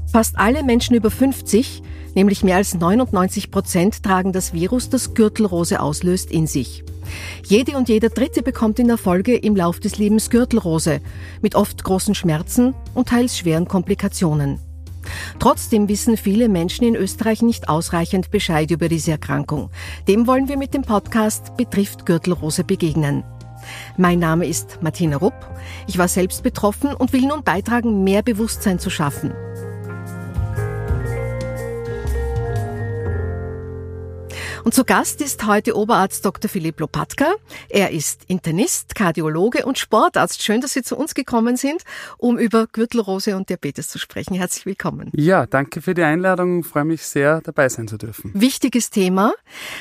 Fast alle Menschen über 50, nämlich mehr als 99%, tragen das Virus, das Gürtelrose auslöst, in sich. Jede und jeder Dritte bekommt in der Folge im Lauf des Lebens Gürtelrose, mit oft großen Schmerzen und teils schweren Komplikationen. Trotzdem wissen viele Menschen in Österreich nicht ausreichend Bescheid über diese Erkrankung. Dem wollen wir mit dem Podcast Betrifft Gürtelrose begegnen. Mein Name ist Martina Rupp. Ich war selbst betroffen und will nun beitragen, mehr Bewusstsein zu schaffen. Und zu Gast ist heute Oberarzt Dr. Philipp Lopatka. Er ist Internist, Kardiologe und Sportarzt. Schön, dass Sie zu uns gekommen sind, um über Gürtelrose und Diabetes zu sprechen. Herzlich willkommen. Ja, danke für die Einladung. Ich freue mich sehr, dabei sein zu dürfen. Wichtiges Thema.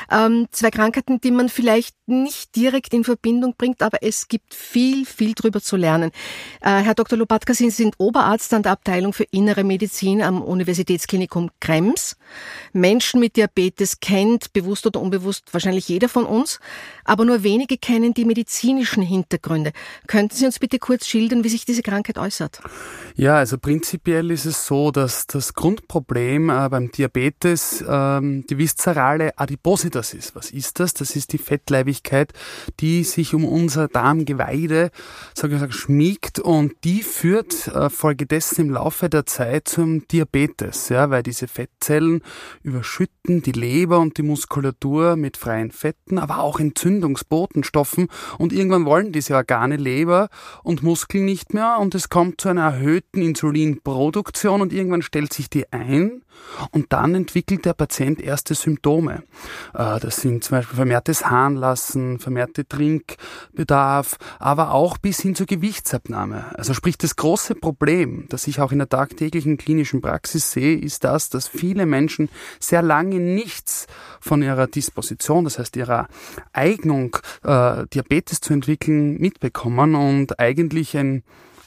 Zwei Krankheiten, die man vielleicht nicht direkt in Verbindung bringt, aber es gibt viel drüber zu lernen. Herr Dr. Lopatka, Sie sind Oberarzt an der Abteilung für Innere Medizin am Universitätsklinikum Krems. Menschen mit Diabetes kennt, bewusst oder unbewusst, wahrscheinlich jeder von uns, aber nur wenige kennen die medizinischen Hintergründe. Könnten Sie uns bitte kurz schildern, wie sich diese Krankheit äußert? Ja, also prinzipiell ist es so, dass das Grundproblem beim Diabetes die viszerale Adipositas ist. Was ist das? Das ist die Fettleibigkeit, die sich um unser Darmgeweide schmiegt, und die führt folgedessen im Laufe der Zeit zum Diabetes, ja, weil diese Fettzellen überschütten die Leber und die Muskulatur mit freien Fetten, aber auch Entzündungsbotenstoffen, und irgendwann wollen diese Organe, Leber und Muskeln nicht mehr, und es kommt zu einer erhöhten Insulinproduktion und irgendwann stellt sich die ein und dann entwickelt der Patient erste Symptome. Das sind zum Beispiel vermehrtes Harnlassen, vermehrte Trinkbedarf, aber auch bis hin zur Gewichtsabnahme. Also sprich, das große Problem, das ich auch in der tagtäglichen klinischen Praxis sehe, ist das, dass viele Menschen sehr lange nichts von ihrer Disposition, das heißt ihrer Eignung, Diabetes zu entwickeln, mitbekommen und eigentlich ein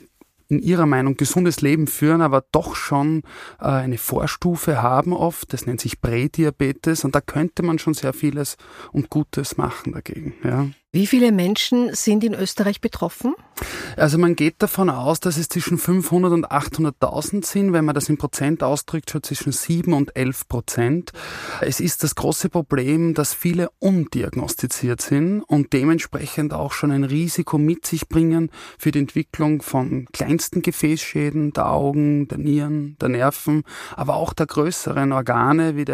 in ihrer Meinung gesundes Leben führen, aber doch schon eine Vorstufe haben oft. Das nennt sich Prädiabetes, und da könnte man schon sehr vieles und Gutes machen dagegen. Ja. Wie viele Menschen sind in Österreich betroffen? Also man geht davon aus, dass es zwischen 500 und 800.000 sind, wenn man das in Prozent ausdrückt, schon zwischen 7 und 11%. Es ist das große Problem, dass viele undiagnostiziert sind und dementsprechend auch schon ein Risiko mit sich bringen für die Entwicklung von kleinsten Gefäßschäden, der Augen, der Nieren, der Nerven, aber auch der größeren Organe wie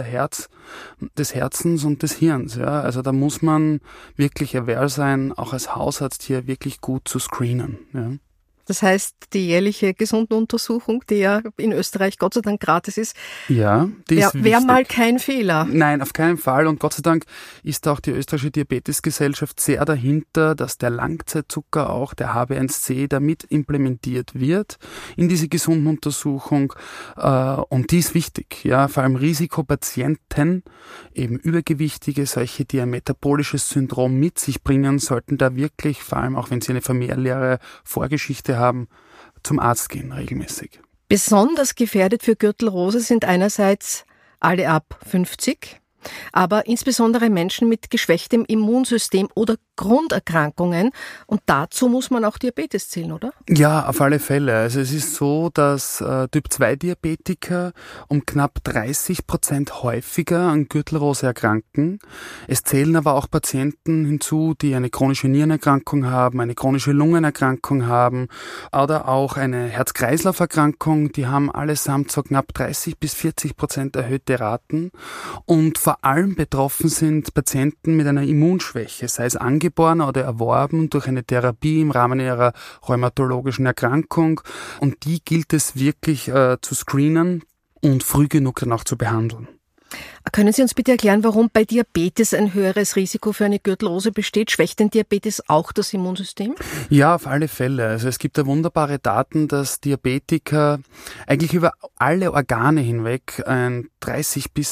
des Herzens und des Hirns. Ja. Also da muss man wirklich aware sein, auch als Hausarzt hier wirklich gut zu screenen. Ja. Das heißt, die jährliche Gesundenuntersuchung, die ja in Österreich Gott sei Dank gratis ist, ja, die ist wäre mal kein Fehler. Nein, auf keinen Fall. Und Gott sei Dank ist auch die österreichische Diabetesgesellschaft sehr dahinter, dass der Langzeitzucker, auch der HbA1c, damit implementiert wird in diese Gesundenuntersuchung. Und die ist wichtig. Ja, vor allem Risikopatienten, eben Übergewichtige, solche, die ein metabolisches Syndrom mit sich bringen, sollten da wirklich, vor allem auch wenn sie eine familiäre Vorgeschichte haben, zum Arzt gehen regelmäßig. Besonders gefährdet für Gürtelrose sind einerseits alle ab 50, aber insbesondere Menschen mit geschwächtem Immunsystem oder Grunderkrankungen. Und dazu muss man auch Diabetes zählen, oder? Ja, auf alle Fälle. Also es ist so, dass Typ-2-Diabetiker um knapp 30% häufiger an Gürtelrose erkranken. Es zählen aber auch Patienten hinzu, die eine chronische Nierenerkrankung haben, eine chronische Lungenerkrankung haben oder auch eine Herz-Kreislauf-Erkrankung. Die haben allesamt so knapp 30-40% erhöhte Raten. Und vor allem betroffen sind Patienten mit einer Immunschwäche, sei es angeboren oder erworben durch eine Therapie im Rahmen ihrer rheumatologischen Erkrankung. Und die gilt es wirklich zu screenen und früh genug dann auch zu behandeln. Können Sie uns bitte erklären, warum bei Diabetes ein höheres Risiko für eine Gürtelrose besteht? Schwächt denn Diabetes auch das Immunsystem? Ja, auf alle Fälle. Also es gibt da wunderbare Daten, dass Diabetiker eigentlich über alle Organe hinweg ein 30 bis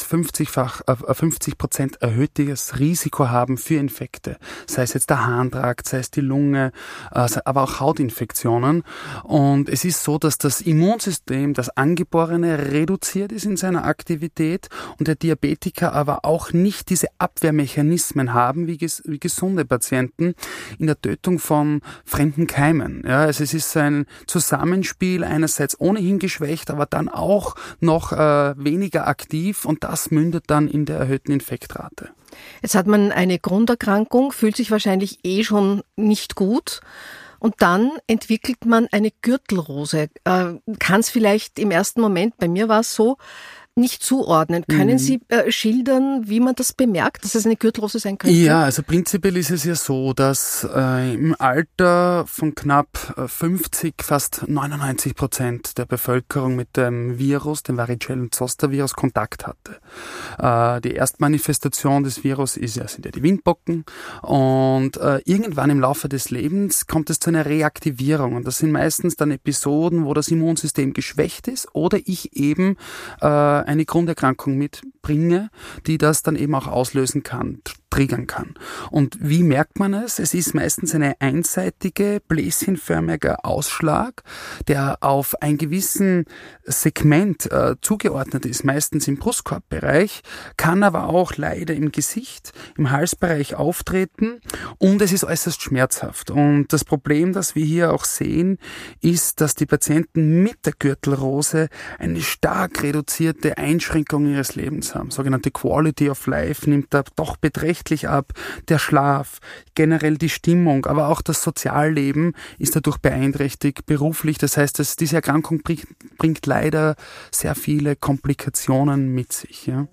50% erhöhtes Risiko haben für Infekte. Sei es jetzt der Harntrakt, sei es die Lunge, aber auch Hautinfektionen. Und es ist so, dass das Immunsystem, das Angeborene, reduziert ist in seiner Aktivität und der Diabetes Diabetiker aber auch nicht diese Abwehrmechanismen haben wie gesunde Patienten in der Tötung von fremden Keimen. Ja, also es ist ein Zusammenspiel, einerseits ohnehin geschwächt, aber dann auch noch weniger aktiv, und das mündet dann in der erhöhten Infektrate. Jetzt hat man eine Grunderkrankung, fühlt sich wahrscheinlich schon nicht gut. Und dann entwickelt man eine Gürtelrose. Kann es vielleicht im ersten Moment, bei mir war es so, nicht zuordnen. Können Sie schildern, wie man das bemerkt, dass es eine Gürtelrose sein könnte? Ja, also prinzipiell ist es ja so, dass im Alter von knapp 50 fast 99% der Bevölkerung mit dem Virus, dem Varicella-Zoster-Virus, Kontakt hatte. Die Erstmanifestation des Virus sind ja die Windpocken, und irgendwann im Laufe des Lebens kommt es zu einer Reaktivierung, und das sind meistens dann Episoden, wo das Immunsystem geschwächt ist oder ich eben eine Grunderkrankung mitbringe, die das dann eben auch auslösen kann, triggern kann. Und wie merkt man es? Es ist meistens eine einseitige, bläschenförmiger Ausschlag, der auf ein gewissen Segment zugeordnet ist, meistens im Brustkorbbereich, kann aber auch leider im Gesicht, im Halsbereich auftreten, und es ist äußerst schmerzhaft. Und das Problem, das wir hier auch sehen, ist, dass die Patienten mit der Gürtelrose eine stark reduzierte Einschränkung ihres Lebens haben. Sogenannte Quality of Life nimmt da doch beträchtlich ab. Der Schlaf, generell die Stimmung, aber auch das Sozialleben ist dadurch beeinträchtigt, beruflich. Das heißt, dass diese Erkrankung bringt leider sehr viele Komplikationen mit sich. Ja.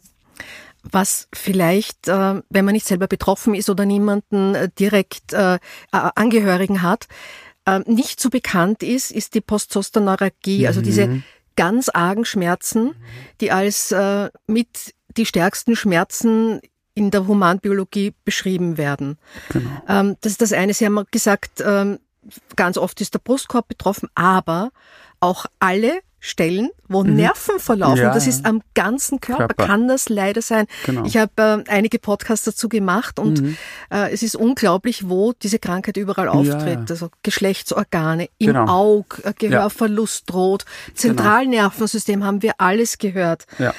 Was vielleicht, wenn man nicht selber betroffen ist oder niemanden direkt Angehörigen hat, nicht so bekannt ist die Postzosterneuralgie, also diese ganz argen Schmerzen, die als mit die stärksten Schmerzen in der Humanbiologie beschrieben werden. Genau. Das ist das eine. Sie haben gesagt, ganz oft ist der Brustkorb betroffen, aber auch alle Stellen, wo Nerven verlaufen. Ja, das ist am ganzen Körper, kann das leider sein. Genau. Ich habe einige Podcasts dazu gemacht, und es ist unglaublich, wo diese Krankheit überall auftritt. Ja. Also Geschlechtsorgane, im Auge, Gehörverlust droht, Zentralnervensystem, haben wir alles gehört. Ja.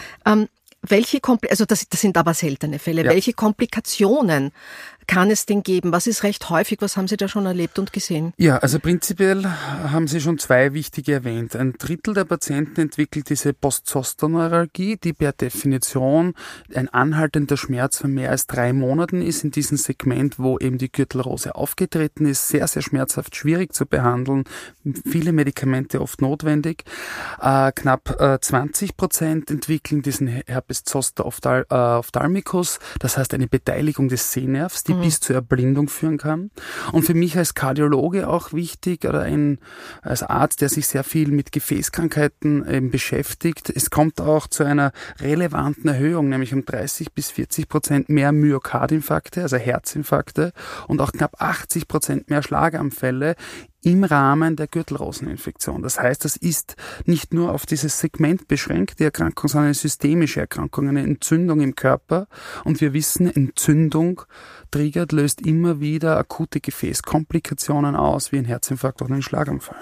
Das sind aber seltene Fälle. Ja. Welche Komplikationen kann es denn geben? Was ist recht häufig? Was haben Sie da schon erlebt und gesehen? Ja, also prinzipiell haben Sie schon zwei wichtige erwähnt. Ein Drittel der Patienten entwickelt diese Postzosterneuralgie, die per Definition ein anhaltender Schmerz von mehr als 3 Monaten ist, in diesem Segment, wo eben die Gürtelrose aufgetreten ist. Sehr, sehr schmerzhaft, schwierig zu behandeln, viele Medikamente oft notwendig. Knapp 20% entwickeln diesen Herpes zoster ophthalmicus, das heißt eine Beteiligung des Sehnervs, die bis zur Erblindung führen kann. Und für mich als Kardiologe auch wichtig, oder als Arzt, der sich sehr viel mit Gefäßkrankheiten eben beschäftigt, es kommt auch zu einer relevanten Erhöhung, nämlich um 30-40% mehr Myokardinfarkte, also Herzinfarkte, und auch knapp 80% mehr Schlaganfälle im Rahmen der Gürtelroseninfektion. Das heißt, das ist nicht nur auf dieses Segment beschränkt, die Erkrankung, sondern eine systemische Erkrankung, eine Entzündung im Körper. Und wir wissen, Entzündung triggert, löst immer wieder akute Gefäßkomplikationen aus, wie ein Herzinfarkt oder ein Schlaganfall.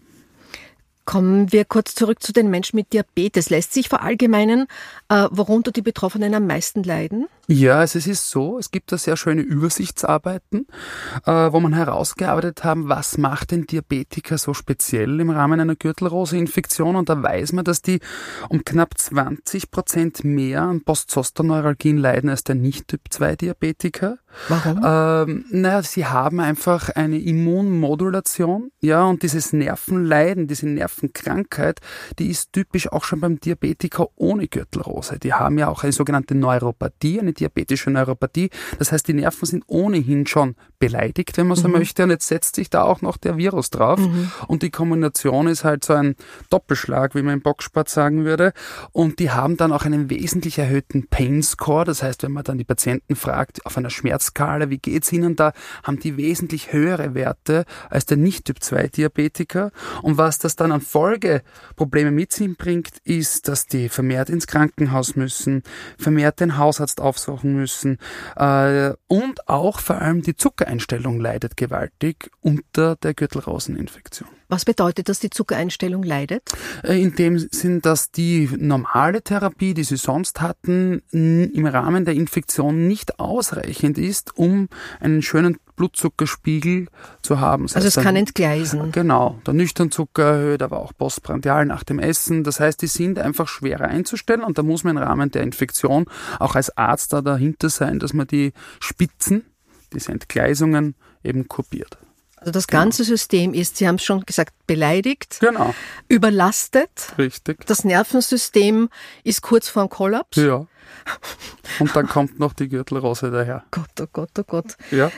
Kommen wir kurz zurück zu den Menschen mit Diabetes. Lässt sich verallgemeinern, worunter die Betroffenen am meisten leiden? Ja, also es ist so, es gibt da sehr schöne Übersichtsarbeiten, wo man herausgearbeitet haben, was macht den Diabetiker so speziell im Rahmen einer Gürtelroseinfektion, und da weiß man, dass die um knapp 20% mehr an Postzosterneuralgien leiden als der Nicht-Typ-2-Diabetiker. Warum? Sie haben einfach eine Immunmodulation, ja, und dieses Nervenleiden, diese Nervenkrankheit, die ist typisch auch schon beim Diabetiker ohne Gürtelrose. Die haben ja auch eine sogenannte Neuropathie, eine diabetische Neuropathie. Das heißt, die Nerven sind ohnehin schon beleidigt, wenn man so möchte, und jetzt setzt sich da auch noch der Virus drauf. Und die Kombination ist halt so ein Doppelschlag, wie man im Boxsport sagen würde. Und die haben dann auch einen wesentlich erhöhten Pain Score. Das heißt, wenn man dann die Patienten fragt, auf einer Schmerzskala, wie geht's ihnen da, haben die wesentlich höhere Werte als der Nicht-Typ-2-Diabetiker. Und was das dann an Folgeprobleme mit sich bringt, ist, dass die vermehrt ins Krankenhaus müssen, vermehrt den Hausarztaufsuch suchen müssen. Und auch vor allem die Zuckereinstellung leidet gewaltig unter der Gürtelroseninfektion. Was bedeutet das, die Zuckereinstellung leidet? In dem Sinn, dass die normale Therapie, die Sie sonst hatten, im Rahmen der Infektion nicht ausreichend ist, um einen schönen Blutzuckerspiegel zu haben. Das also heißt, es kann entgleisen. Genau, der Nüchternzucker erhöht, aber auch postprandial nach dem Essen. Das heißt, die sind einfach schwerer einzustellen und da muss man im Rahmen der Infektion auch als Arzt da dahinter sein, dass man die Spitzen, diese Entgleisungen eben kurbiert. Also das ganze System ist, Sie haben es schon gesagt, beleidigt, überlastet. Richtig. Das Nervensystem ist kurz vorm Kollaps. Ja. Und dann kommt noch die Gürtelrose daher. Gott, oh Gott, oh Gott. Ja.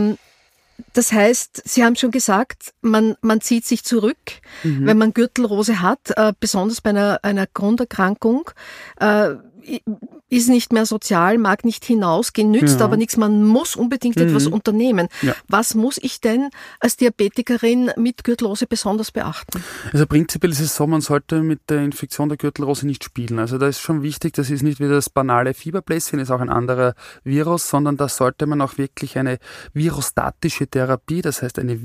Das heißt, Sie haben schon gesagt, man zieht sich zurück, wenn man Gürtelrose hat, besonders bei einer Grunderkrankung, ist nicht mehr sozial, mag nicht hinausgehen, nützt aber nichts, man muss unbedingt etwas unternehmen. Ja. Was muss ich denn als Diabetikerin mit Gürtelrose besonders beachten? Also prinzipiell ist es so, man sollte mit der Infektion der Gürtelrose nicht spielen. Also da ist schon wichtig, das ist nicht wieder das banale Fieberbläschen, ist auch ein anderer Virus, sondern da sollte man auch wirklich eine virostatische Therapie, das heißt eine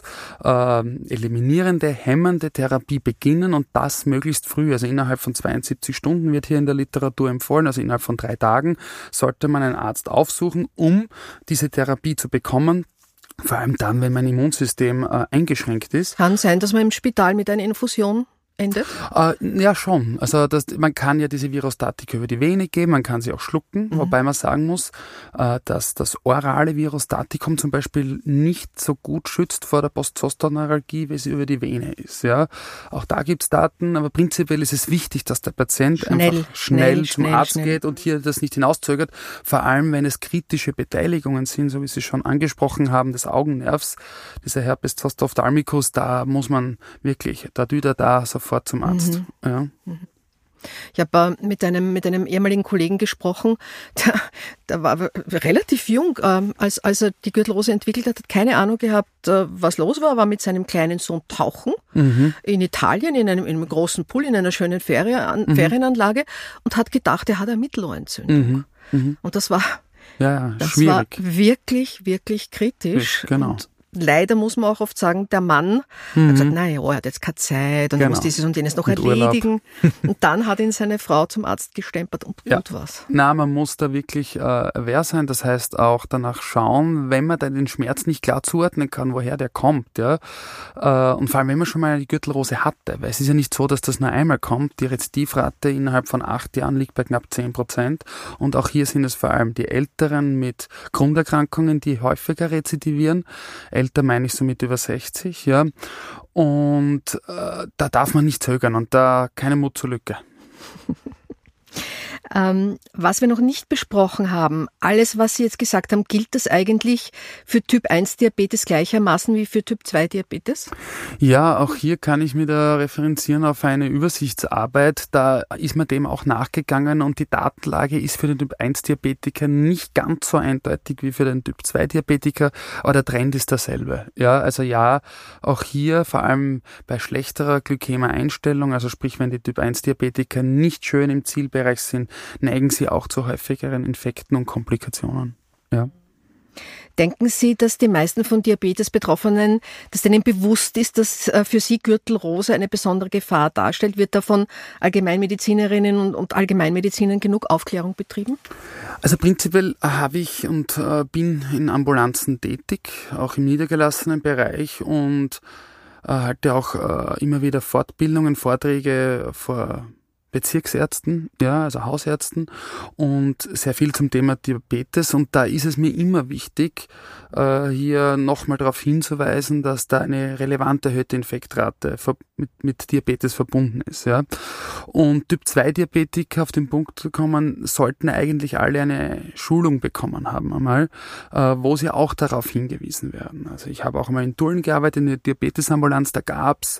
virus-eliminierende, hemmende Therapie beginnen und das möglichst früh, also innerhalb von 72 Stunden wird hier in der Literatur empfohlen, also innerhalb von 3 Tagen sollte man einen Arzt aufsuchen, um diese Therapie zu bekommen. Vor allem dann, wenn mein Immunsystem eingeschränkt ist. Kann sein, dass man im Spital mit einer Infusion endet? Ja, schon. Also man kann ja diese Virostatika über die Vene geben, man kann sie auch schlucken, wobei man sagen muss, dass das orale Virostatikum zum Beispiel nicht so gut schützt vor der Postzosterneuralgie, wie sie über die Vene ist. Ja, auch da gibt's Daten, aber prinzipiell ist es wichtig, dass der Patient einfach schnell zum Arzt geht und hier das nicht hinauszögert, vor allem wenn es kritische Beteiligungen sind, so wie Sie schon angesprochen haben, des Augennervs, dieser Herpes zoster ophthalmicus, da muss man wirklich, da sofort zum Arzt. Ja. Ich habe mit einem ehemaligen Kollegen gesprochen, der war relativ jung, als er die Gürtelrose entwickelt hat keine Ahnung gehabt, was los war mit seinem kleinen Sohn tauchen in Italien, in einem großen Pool, in einer schönen Ferienanlage und hat gedacht, er hat eine Mittelohrentzündung. Und das war schwierig. War wirklich, wirklich kritisch. Genau. Und leider muss man auch oft sagen, der Mann hat gesagt, er hat jetzt keine Zeit und muss dieses und jenes noch erledigen. Und dann hat ihn seine Frau zum Arzt gestempert und gut war's. Na, man muss da wirklich aware sein. Das heißt auch danach schauen, wenn man dann den Schmerz nicht klar zuordnen kann, woher der kommt. Ja. Und vor allem, wenn man schon mal die Gürtelrose hatte, weil es ist ja nicht so, dass das nur einmal kommt. Die Rezidivrate innerhalb von 8 Jahren liegt bei knapp 10%. Und auch hier sind es vor allem die Älteren mit Grunderkrankungen, die häufiger rezidivieren. Älter meine ich somit über 60, ja. Und da darf man nicht zögern und da keine Mut zur Lücke. Was wir noch nicht besprochen haben, alles, was Sie jetzt gesagt haben, gilt das eigentlich für Typ-1-Diabetes gleichermaßen wie für Typ-2-Diabetes? Ja, auch hier kann ich mir da referenzieren auf eine Übersichtsarbeit. Da ist man dem auch nachgegangen und die Datenlage ist für den Typ-1-Diabetiker nicht ganz so eindeutig wie für den Typ-2-Diabetiker, aber der Trend ist derselbe. Ja, also ja, auch hier vor allem bei schlechterer Glykäma-Einstellung, also sprich, wenn die Typ-1-Diabetiker nicht schön im Zielbereich sind, neigen sie auch zu häufigeren Infekten und Komplikationen. Ja. Denken Sie, dass die meisten von Diabetes-Betroffenen, dass denen bewusst ist, dass für sie Gürtelrose eine besondere Gefahr darstellt? Wird da von Allgemeinmedizinerinnen und Allgemeinmedizinern genug Aufklärung betrieben? Also prinzipiell habe ich und bin in Ambulanzen tätig, auch im niedergelassenen Bereich und halte auch immer wieder Fortbildungen, Vorträge vor Bezirksärzten, ja, also Hausärzten und sehr viel zum Thema Diabetes und da ist es mir immer wichtig, hier nochmal darauf hinzuweisen, dass da eine relevant erhöhte Infektrate mit Diabetes verbunden ist, ja. Und Typ-2-Diabetiker, auf den Punkt zu kommen, sollten eigentlich alle eine Schulung bekommen haben einmal, wo sie auch darauf hingewiesen werden. Also ich habe auch einmal in Tulln gearbeitet, in der Diabetesambulanz, da gab's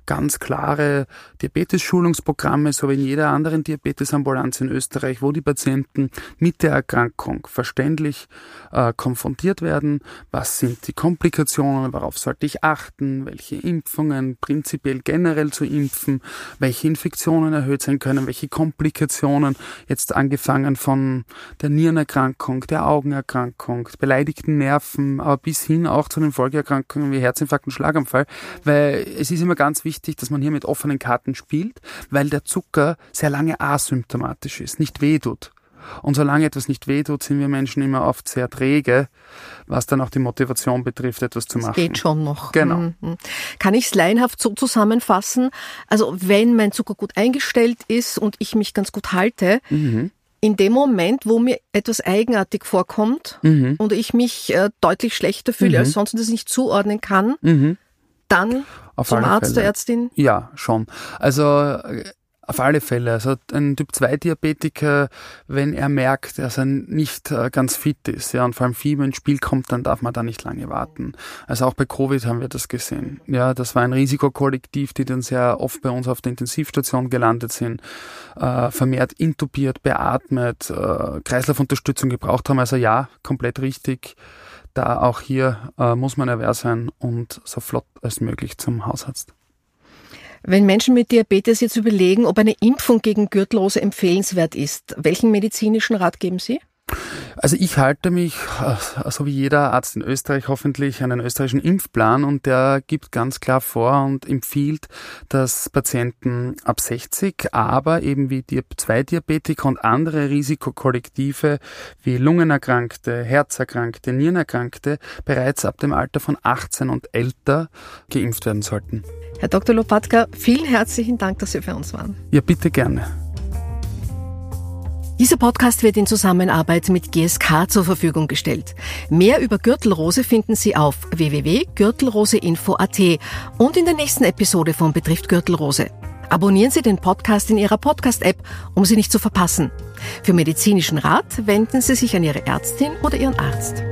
ganz klare Diabetes-Schulungsprogramme, so wie in jeder anderen Diabetesambulanz in Österreich, wo die Patienten mit der Erkrankung verständlich konfrontiert werden. Was sind die Komplikationen? Worauf sollte ich achten? Welche Impfungen prinzipiell generell zu impfen? Welche Infektionen erhöht sein können? Welche Komplikationen? Jetzt angefangen von der Nierenerkrankung, der Augenerkrankung, beleidigten Nerven, aber bis hin auch zu den Folgeerkrankungen wie Herzinfarkt und Schlaganfall. Weil es ist immer ganz wichtig, dass man hier mit offenen Karten spielt, weil der Zucker sehr lange asymptomatisch ist, nicht wehtut. Und solange etwas nicht wehtut, sind wir Menschen immer oft sehr träge, was dann auch die Motivation betrifft, etwas zu machen. Das geht schon noch. Genau. Kann ich es laienhaft so zusammenfassen? Also wenn mein Zucker gut eingestellt ist und ich mich ganz gut halte, in dem Moment, wo mir etwas eigenartig vorkommt und ich mich deutlich schlechter fühle als sonst und das nicht zuordnen kann, dann zum Arzt oder Ärztin? Ja, schon. Also auf alle Fälle. Also ein Typ-2-Diabetiker, wenn er merkt, dass er nicht ganz fit ist, ja, und vor allem Fieber ins Spiel kommt, dann darf man da nicht lange warten. Also auch bei Covid haben wir das gesehen. Ja, das war ein Risikokollektiv, die dann sehr oft bei uns auf der Intensivstation gelandet sind, vermehrt intubiert, beatmet, Kreislaufunterstützung gebraucht haben. Also ja, komplett richtig. Da auch hier muss man aware sein und so flott als möglich zum Hausarzt. Wenn Menschen mit Diabetes jetzt überlegen, ob eine Impfung gegen Gürtelrose empfehlenswert ist, welchen medizinischen Rat geben Sie? Also ich halte mich, so wie jeder Arzt in Österreich hoffentlich, an einen österreichischen Impfplan und der gibt ganz klar vor und empfiehlt, dass Patienten ab 60, aber eben wie Typ-2-Diabetiker und andere Risikokollektive wie Lungenerkrankte, Herzerkrankte, Nierenerkrankte bereits ab dem Alter von 18 und älter geimpft werden sollten. Herr Dr. Lopatka, vielen herzlichen Dank, dass Sie für uns waren. Ja, bitte gerne. Dieser Podcast wird in Zusammenarbeit mit GSK zur Verfügung gestellt. Mehr über Gürtelrose finden Sie auf www.gürtelroseinfo.at und in der nächsten Episode von Betrifft Gürtelrose. Abonnieren Sie den Podcast in Ihrer Podcast-App, um sie nicht zu verpassen. Für medizinischen Rat wenden Sie sich an Ihre Ärztin oder Ihren Arzt.